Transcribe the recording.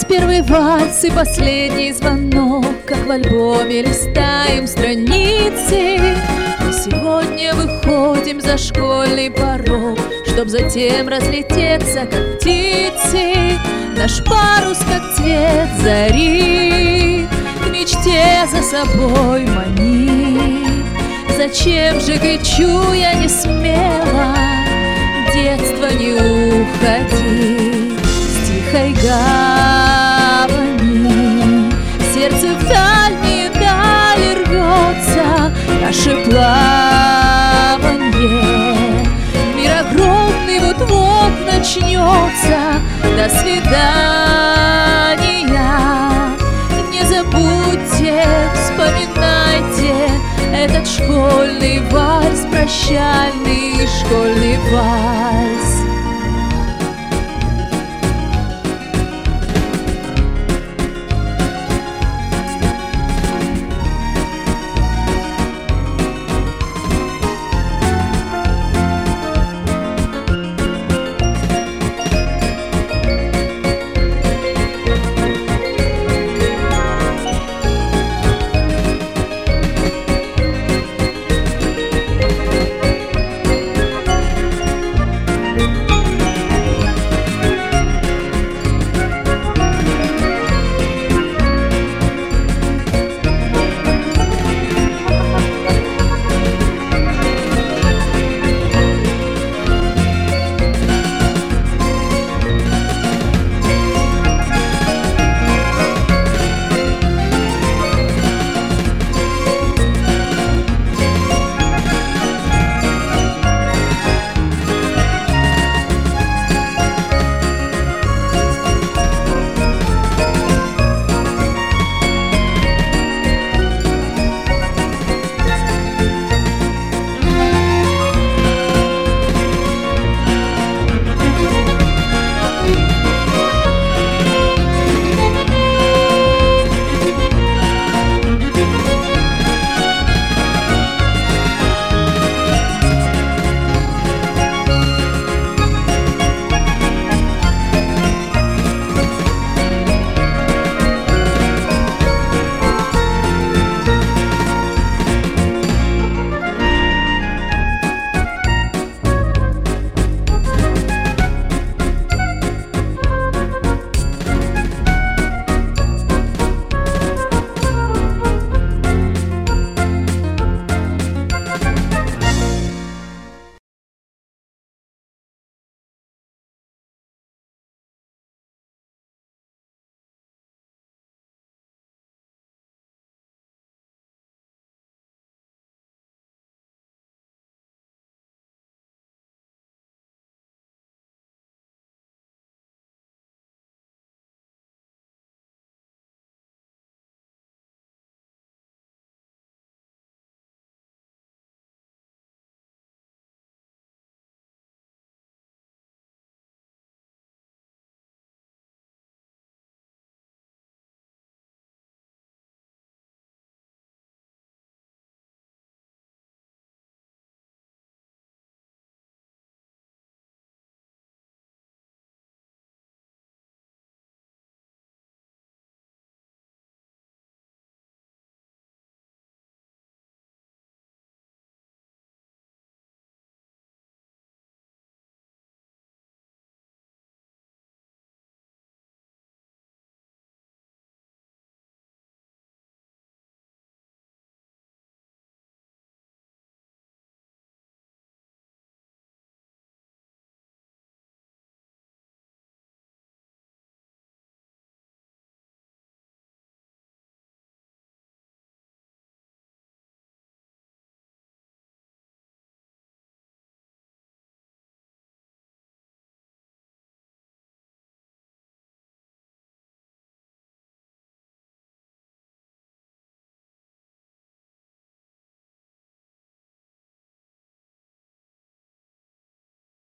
Первый вальс и последний звонок, как в альбоме листаем страницы. Мы сегодня выходим за школьный порог, чтоб затем разлететься, как птицы. Наш парус, как цвет зари, к мечте за собой манит. Зачем же кричу я не смело, детство не уходи с тихой гавани. Сердце в дальние дали рвется, наше плаванье. Мир огромный вот-вот начнется. До свидания. Не забудьте, вспоминайте этот школьный вальс, прощальный школьный вальс.